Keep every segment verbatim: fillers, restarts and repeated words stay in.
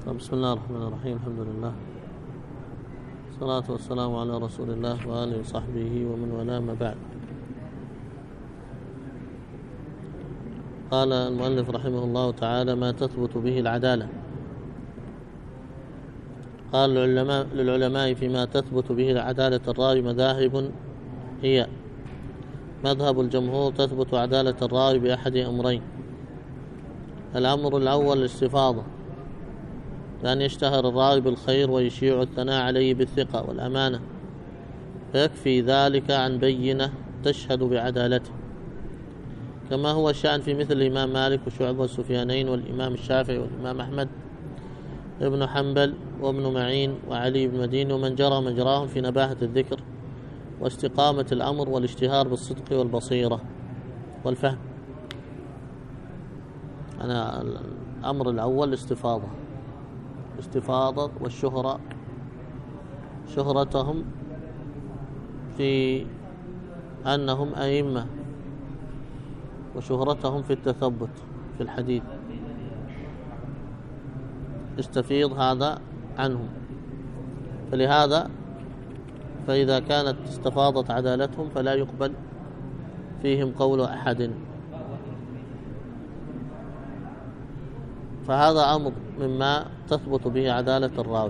بسم الله الرحمن الرحيم. الحمد لله، الصلاة والسلام على رسول الله وآله وصحبه ومن والاه، ما بعد. قال المؤلف رحمه الله تعالى: ما تثبت به العدالة. قال للعلماء, للعلماء فيما تثبت به العدالة الراوي مذاهب، هي: مذهب الجمهور تثبت عدالة الراوي بأحد أمرين. الأمر الأول الاستفاضة، لأن يشتهر الراوي بالخير ويشيع الثناء عليه بالثقة والأمانة، فيكفي ذلك عن بينة تشهد بعدالته، كما هو الشأن في مثل الإمام مالك وشعبة والسفيانين والإمام الشافعي والإمام أحمد ابن حنبل وابن معين وعلي بن مدين ومن جرى مجراهم في نباهة الذكر واستقامة الأمر والاشتهار بالصدق والبصيرة والفهم. أنا الأمر الأول الاستفاضة، استفاضة والشهرة، شهرتهم في أنهم أئمة، وشهرتهم في التثبت في الحديث، استفيض هذا عنهم. فلهذا فإذا كانت استفاضت عدالتهم فلا يقبل فيهم قول أحد. فهذا أمر مما تثبت به عدالة الراوي.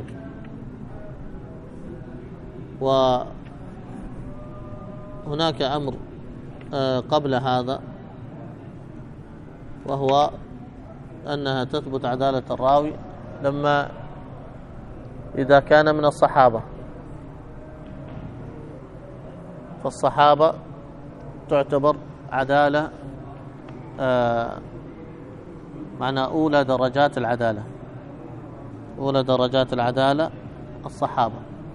وهناك أمر قبل هذا، وهو أنها تثبت عدالة الراوي لما إذا كان من الصحابة، فالصحابة تعتبر عدالة آه معنى أولى درجات العدالة، أولى درجات العدالة الصحابة.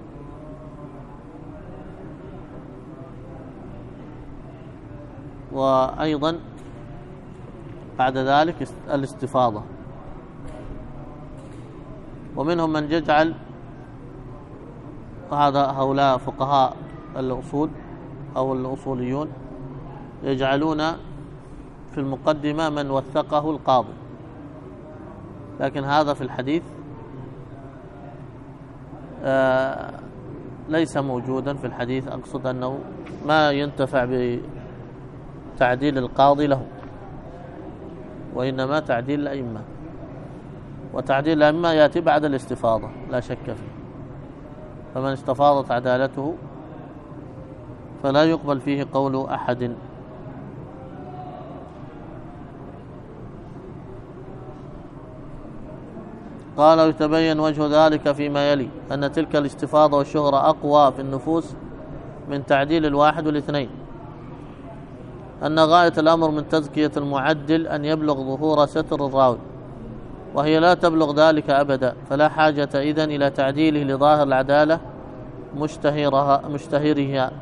وأيضا بعد ذلك الاستفاضة. ومنهم من يجعل، وهذا هؤلاء فقهاء الأصول أو الأصوليون، يجعلون في المقدمة من وثقه القاضي، لكن هذا في الحديث آه ليس موجودا في الحديث. أقصد أنه ما ينتفع بتعديل القاضي له، وإنما تعديل الأئمة، وتعديل الأئمة يأتي بعد الاستفاضة لا شك فيه. فمن استفاضت عدالته فلا يقبل فيه قول أحد. قال: ويتبين وجه ذلك فيما يلي، أن تلك الاستفاضة والشهرة أقوى في النفوس من تعديل الواحد والاثنين. أن غاية الأمر من تزكية المعدل أن يبلغ ظهور ستر الراوي، وهي لا تبلغ ذلك أبدا، فلا حاجة إذن إلى تعديله لظاهر العدالة مشتهرها مشتهرها.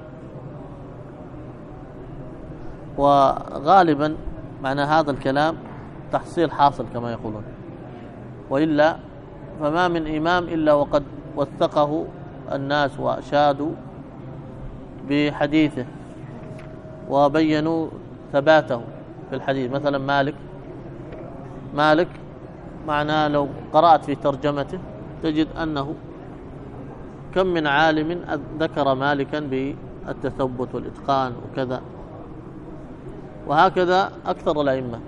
وغالبا معنى هذا الكلام تحصيل حاصل كما يقولون، وإلا فما من إمام إلا وقد وثقه الناس وأشادوا بحديثه وبينوا ثباته في الحديث. مثلا مالك مالك معناه لو قرأت في ترجمته تجد أنه كم من عالم ذكر مالكا بالتثبت والإتقان وكذا، وهكذا أكثر الأئمة.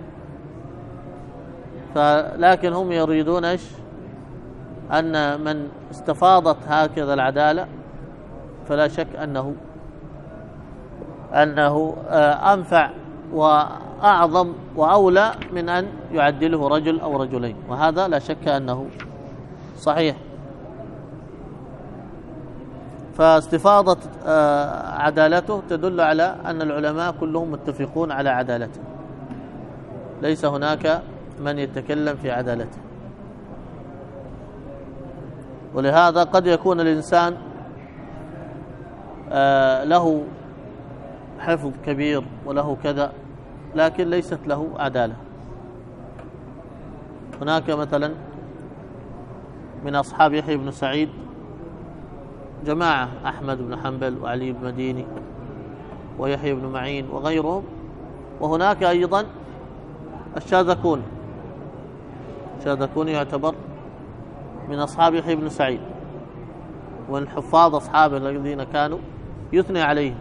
فلكن هم يريدون إيش؟ أن من استفاضت هكذا العدالة فلا شك أنه أنه أنفع وأعظم وأولى من أن يعدله رجل أو رجلين، وهذا لا شك أنه صحيح. فاستفاضة عدالته تدل على أن العلماء كلهم متفقون على عدالته، ليس هناك من يتكلم في عدالته. ولهذا قد يكون الإنسان له حفظ كبير وله كذا، لكن ليست له عدالة. هناك مثلا من أصحاب يحيى بن سعيد جماعة، أحمد بن حنبل وعلي بن مديني ويحيى بن معين وغيرهم. وهناك أيضا الشاذكوني، الشاذكوني يعتبر من أصحاب يحيى بن سعيد، ومن حفاظ أصحابه الذين كانوا يثني عليهم،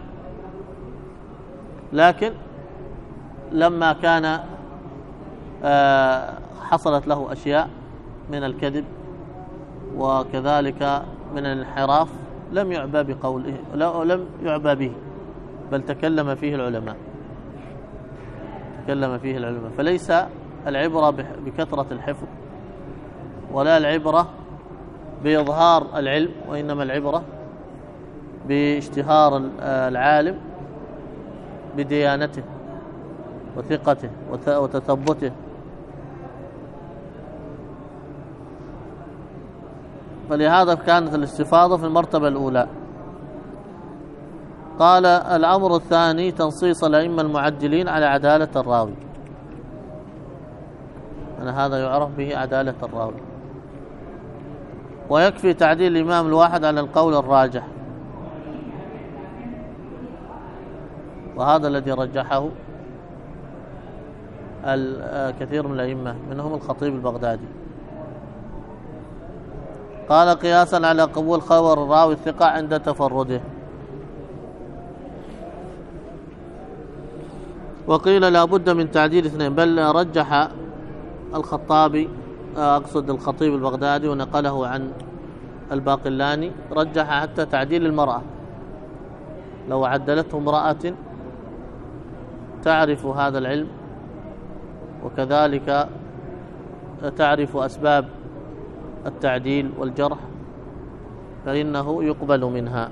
لكن لما كان حصلت له أشياء من الكذب وكذلك من الانحراف لم يعبى بقوله، لم يعبى به، بل تكلم فيه العلماء تكلم فيه العلماء فليس العبرة بكثرة الحفظ ولا العبرة بإظهار العلم، وإنما العبرة باشتهار العالم بديانته وثقته وتثبته. فلهذا كانت الاستفاضة في المرتبة الأولى. قال الأمر الثاني تنصيص الأئمة المعدلين على عدالة الراوي، أن هذا يعرف به عدالة الراوي، ويكفي تعديل الإمام الواحد على القول الراجح، وهذا الذي رجحه الكثير من الأئمة منهم الخطيب البغدادي. قال قياسا على قبول خبر الراوي الثقة عند تفرده. وقيل لا بد من تعديل اثنين، بل رجح الخطابي أقصد الخطيب البغدادي ونقله عن الباقلاني، رجح حتى تعديل المرأة، لو عدلته امرأة تعرف هذا العلم وكذلك تعرف أسباب التعديل والجرح فإنه يقبل منها.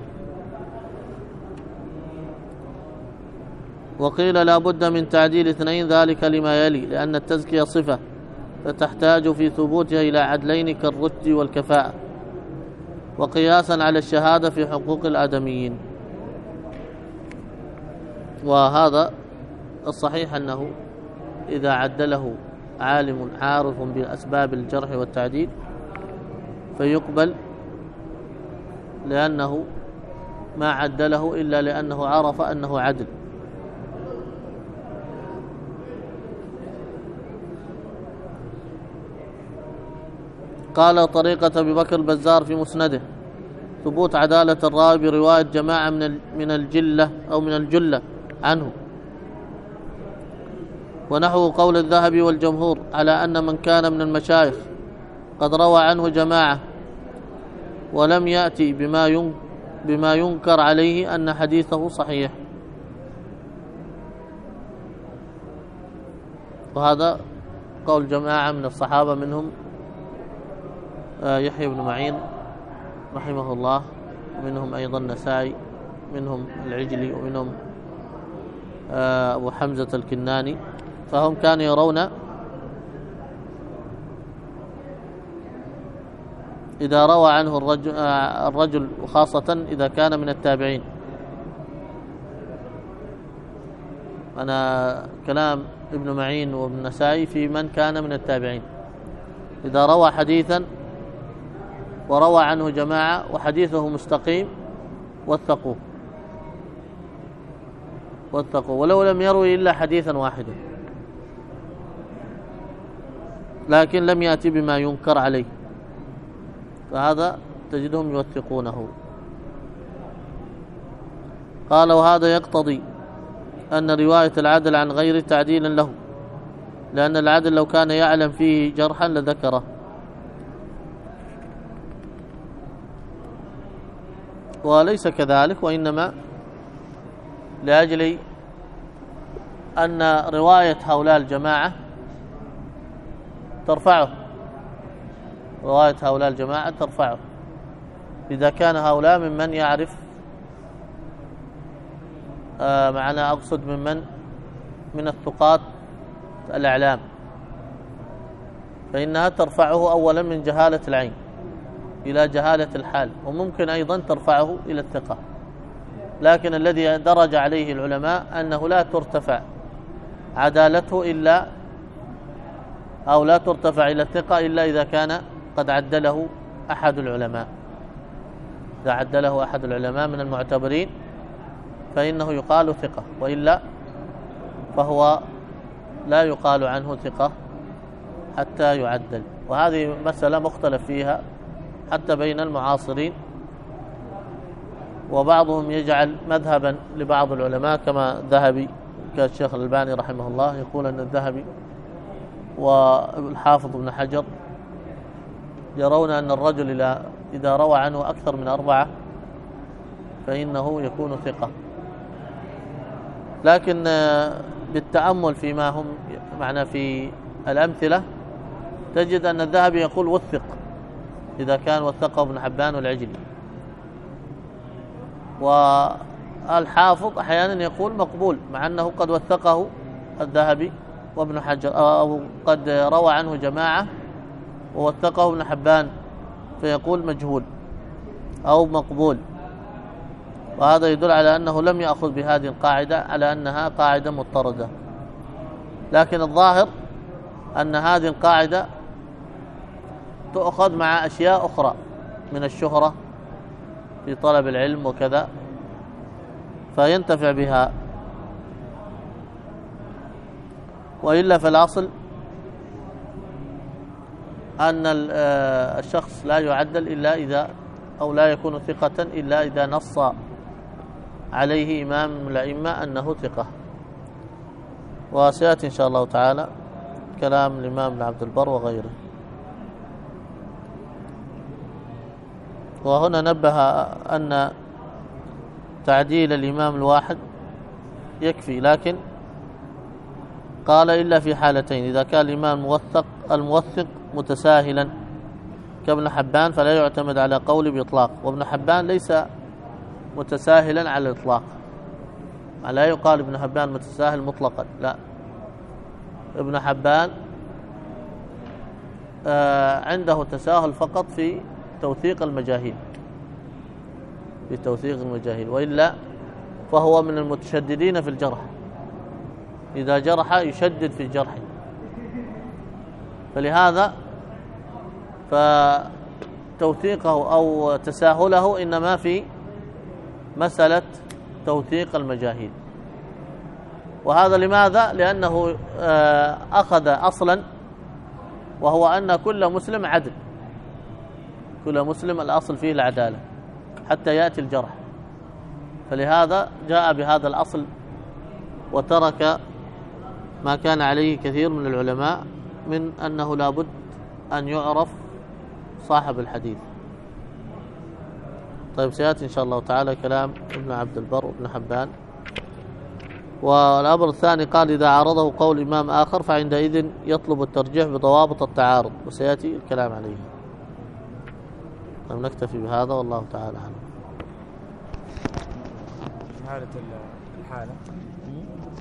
وقيل لا بد من تعديل اثنين، ذلك لما يلي، لأن التزكية صفة فتحتاج في ثبوتها إلى عدلين كالرشد والكفاءة، وقياسا على الشهادة في حقوق الآدميين. وهذا الصحيح أنه إذا عدله عالم عارف بأسباب الجرح والتعديل فيقبل، لأنه ما عدله إلا لأنه عرف أنه عدل. قال طريقة أبي بكر البزار في مسنده ثبوت عدالة الراوي برواية جماعة من الجلة أو من الجلة عنه، ونحو قول الذهبي والجمهور على أن من كان من المشايخ قد روى عنه جماعة ولم يأتي بما بما ينكر عليه أن حديثه صحيح. وهذا قول جماعة من الصحابة، منهم يحيى بن معين رحمه الله، ومنهم أيضا النسائي، منهم العجلي، ومنهم أبو حمزة الكناني، فهم كانوا يرون إذا روى عنه الرجل, الرجل وخاصة إذا كان من التابعين. أنا كلام ابن معين وابن النسائي في من كان من التابعين، إذا روى حديثا وروى عنه جماعة وحديثه مستقيم وثقوه وثقوه ولو لم يروي إلا حديثا واحدا، لكن لم يأتي بما ينكر عليه، فهذا تجدهم يوثقونه. قال وهذا يقتضي أن رواية العدل عن غيره تعديلا له، لأن العدل لو كان يعلم فيه جرحا لذكره، وليس كذلك، وإنما لأجل أن رواية هؤلاء الجماعة ترفعه، رواية هؤلاء الجماعة ترفعه إذا كان هؤلاء ممن يعرف آه معنا أقصد ممن من الثقات الأعلام، فإنها ترفعه أولا من جهالة العين إلى جهالة الحال، وممكن أيضا ترفعه إلى الثقة، لكن الذي درج عليه العلماء أنه لا ترتفع عدالته إلا أو لا ترتفع إلى الثقة إلا إذا كان قد عدله أحد العلماء. إذا عدله أحد العلماء من المعتبرين فإنه يقال ثقة، وإلا فهو لا يقال عنه ثقة حتى يعدل. وهذه مسألة مختلف فيها حتى بين المعاصرين، وبعضهم يجعل مذهبا لبعض العلماء كما الذهبي كالشيخ الألباني رحمه الله يقول أن الذهبي والحافظ ابن حجر يرون أن الرجل إذا روى عنه أكثر من أربعة فإنه يكون ثقة. لكن بالتأمل فيما هم معنا في الأمثلة تجد أن الذهبي يقول وثق إذا كان وثقه ابن حبان والعجلي، والحافظ أحيانا يقول مقبول مع أنه قد وثقه الذهبي وابن حجر، أو قد روى عنه جماعة ووثقه ابن حبان فيقول مجهول أو مقبول. وهذا يدل على أنه لم يأخذ بهذه القاعدة على أنها قاعدة مضطردة. لكن الظاهر أن هذه القاعدة تؤخذ مع أشياء أخرى من الشهرة في طلب العلم وكذا فينتفع بها، وإلا فالأصل أن الشخص لا يعدل إلا إذا أو لا يكون ثقة إلا إذا نص عليه إمام من الأئمة أنه ثقة. وسيأتي إن شاء الله تعالى كلام الإمام ابن عبد البر وغيره. وهنا نبه أن تعديل الإمام الواحد يكفي، لكن قال إلا في حالتين: إذا كان الإمام الموثق الموثق متساهلا كابن حبان فلا يعتمد على قول بإطلاق، وابن حبان ليس متساهلا على الإطلاق، لا يقال ابن حبان متساهل مطلقا، لا، ابن حبان عنده تساهل فقط في توثيق المجاهيل في توثيق المجاهيل وإلا فهو من المتشددين في الجرح، إذا جرح يشدد في الجرح. فلهذا فتوثيقه أو تساهله إنما في مسألة توثيق المجاهيل. وهذا لماذا؟ لأنه أخذ أصلا وهو أن كل مسلم عدل، كل مسلم الأصل فيه العدالة حتى يأتي الجرح، فلهذا جاء بهذا الأصل وترك ما كان عليه كثير من العلماء من أنه لا بد أن يعرف صاحب الحديث. طيب سيأتي إن شاء الله تعالى كلام ابن عبد البر وابن حبان. والأمر الثاني قال: إذا عارضه قول إمام آخر فعندئذ يطلب الترجيح بضوابط التعارض، وسيأتي الكلام عليه. طيب نكتفي بهذا والله تعالى أعلم. حالة الحالة